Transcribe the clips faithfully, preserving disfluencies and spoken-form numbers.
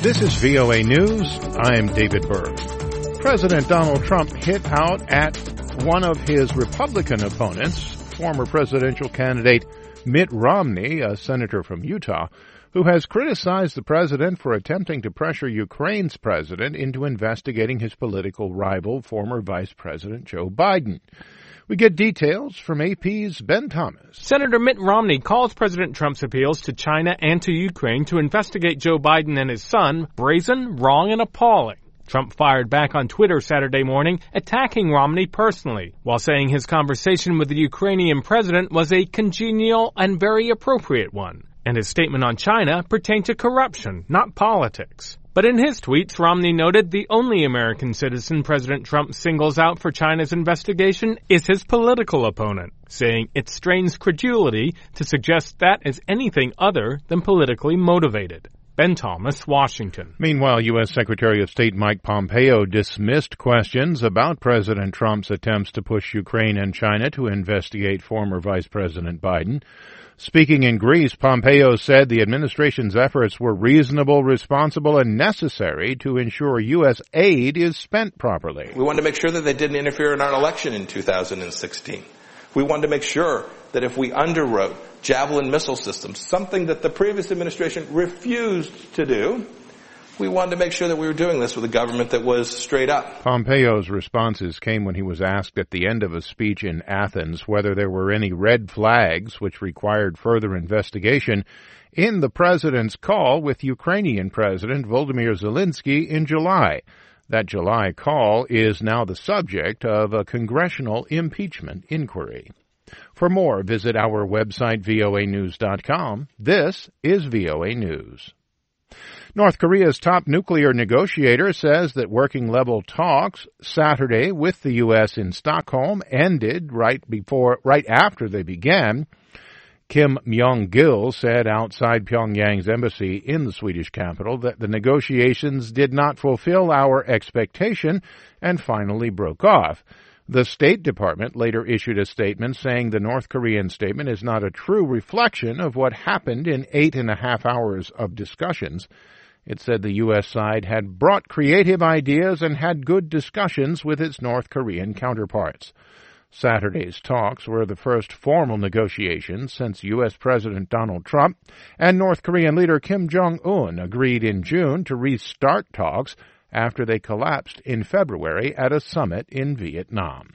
This is V O A News. I'm David Byrd. President Donald Trump hit out at one of his Republican opponents, former presidential candidate Mitt Romney, a senator from Utah, who has criticized the president for attempting to pressure Ukraine's president into investigating his political rival, former Vice President Joe Biden. We get details from A P's Ben Thomas. Senator Mitt Romney calls President Trump's appeals to China and to Ukraine to investigate Joe Biden and his son brazen, wrong, and appalling. Trump fired back on Twitter Saturday morning, attacking Romney personally, while saying his conversation with the Ukrainian president was a congenial and very appropriate one, and his statement on China pertained to corruption, not politics. But in his tweets, Romney noted the only American citizen President Trump singles out for China's investigation is his political opponent, saying it strains credulity to suggest that is anything other than politically motivated. Ben Thomas, Washington. Meanwhile, U S. Secretary of State Mike Pompeo dismissed questions about President Trump's attempts to push Ukraine and China to investigate former Vice President Biden. Speaking in Greece, Pompeo said the administration's efforts were reasonable, responsible, and necessary to ensure U S aid is spent properly. We wanted to make sure that they didn't interfere in our election in two thousand sixteen. We wanted to make sure that if we underwrote Javelin missile systems, something that the previous administration refused to do, we wanted to make sure that we were doing this with a government that was straight up. Pompeo's responses came when he was asked at the end of a speech in Athens whether there were any red flags which required further investigation in the president's call with Ukrainian President Volodymyr Zelensky in July. That July call is now the subject of a congressional impeachment inquiry. For more, visit our website, V O A news dot com. This is V O A News. North Korea's top nuclear negotiator says that working-level talks Saturday with the U S in Stockholm ended right before, right after they began. Kim Myong-gil said outside Pyongyang's embassy in the Swedish capital that the negotiations did not fulfill our expectation and finally broke off. The State Department later issued a statement saying the North Korean statement is not a true reflection of what happened in eight and a half hours of discussions. It said the U S side had brought creative ideas and had good discussions with its North Korean counterparts. Saturday's talks were the first formal negotiations since U S. President Donald Trump and North Korean leader Kim Jong-un agreed in June to restart talks after they collapsed in February at a summit in Vietnam.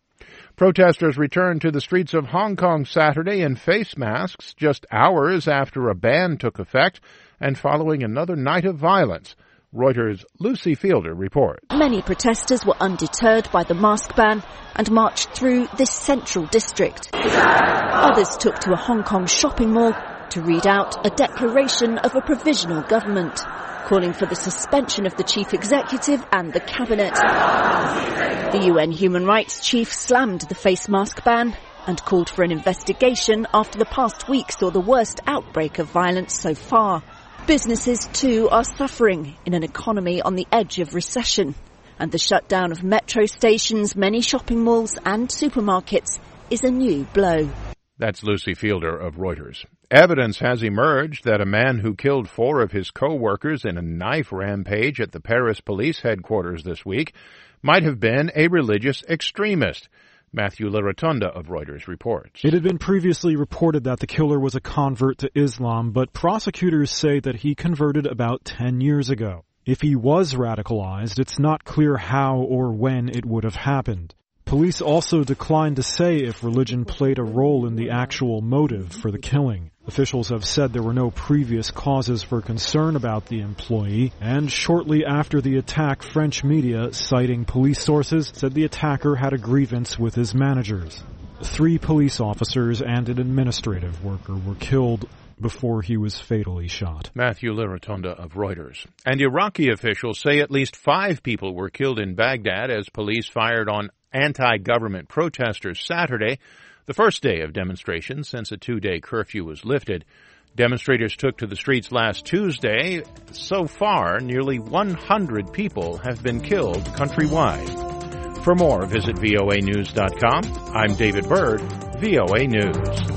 Protesters returned to the streets of Hong Kong Saturday in face masks just hours after a ban took effect and following another night of violence. Reuters' Lucy Fielder reports. Many protesters were undeterred by the mask ban and marched through this central district. Others took to a Hong Kong shopping mall to read out a declaration of a provisional government, calling for the suspension of the chief executive and the cabinet. The U N Human Rights Chief slammed the face mask ban and called for an investigation after the past week saw the worst outbreak of violence so far. Businesses, too, are suffering in an economy on the edge of recession. And the shutdown of metro stations, many shopping malls and supermarkets is a new blow. That's Lucy Fielder of Reuters. Evidence has emerged that a man who killed four of his co-workers in a knife rampage at the Paris police headquarters this week might have been a religious extremist. Matthew LaRotunda of Reuters reports. It had been previously reported that the killer was a convert to Islam, but prosecutors say that he converted about ten years ago. If he was radicalized, it's not clear how or when it would have happened. Police also declined to say if religion played a role in the actual motive for the killing. Officials have said there were no previous causes for concern about the employee, and shortly after the attack, French media, citing police sources, said the attacker had a grievance with his managers. Three police officers and an administrative worker were killed before he was fatally shot. Matthew LaRotunda of Reuters. And Iraqi officials say at least five people were killed in Baghdad as police fired on anti-government protesters Saturday, the first day of demonstrations since a two-day curfew was lifted. Demonstrators took to the streets last Tuesday. So far, nearly one hundred people have been killed countrywide. For more, visit V O A news dot com. I'm David Byrd, V O A News.